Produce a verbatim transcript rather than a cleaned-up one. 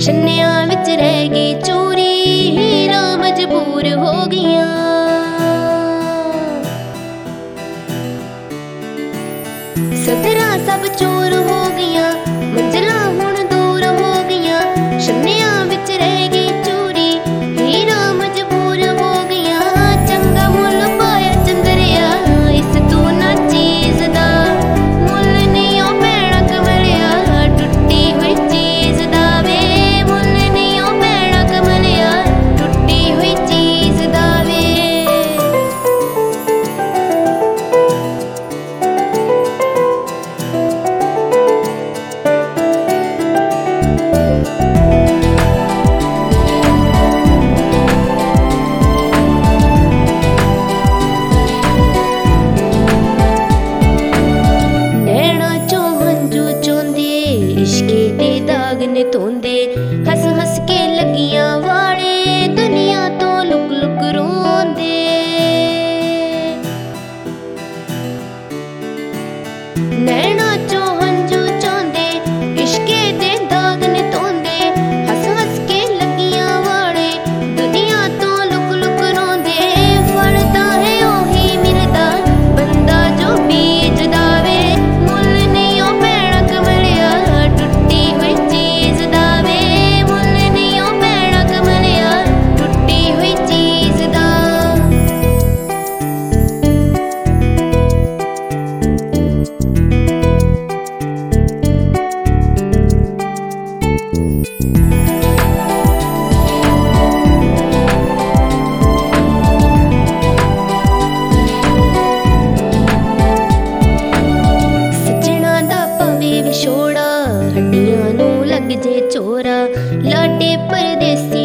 छन्निया विच रह गई चोरी, हीरा मजबूर हो गईयां। सदरा सब चोर हो गईयां, मंजिला हुण दूर हो गईयां। छन्निया विच रह गई चोरी, हीरा मजबूर हो गईयां। चंगा मुल पाया चंदरिया, इस तू ना चीज दा मुल नहीं ओ भैणा कमलिया, टुट्टी हुई चीज दा वे मुल नहीं ओ भैणा कमलिया, टुट्टी हुई चीज दा वे। इश्के दे दाग ने धोंदे, हस हस के लगियां वाले, दुनिया तो लुक लुक रोंदे। नैना चो हंजू चोंदे, इश्के दे दाग ने धोंदे, हस हस के लगियां वाले, दुनिया तो लुक लुक रोंदे। फलदा है ओही मिलदा बंदा जो बीजदा वे, मुल नहीं ओ भैणा कमलिया, टुट्टी हुई चीज दा वे मुल नहीं ओ भैणा कमलिया, टुट्टी हुई चीज दा। सजना दा पवे विछोड़ा, हड्डियां नू लग जे चोरा, लाडे परदेसी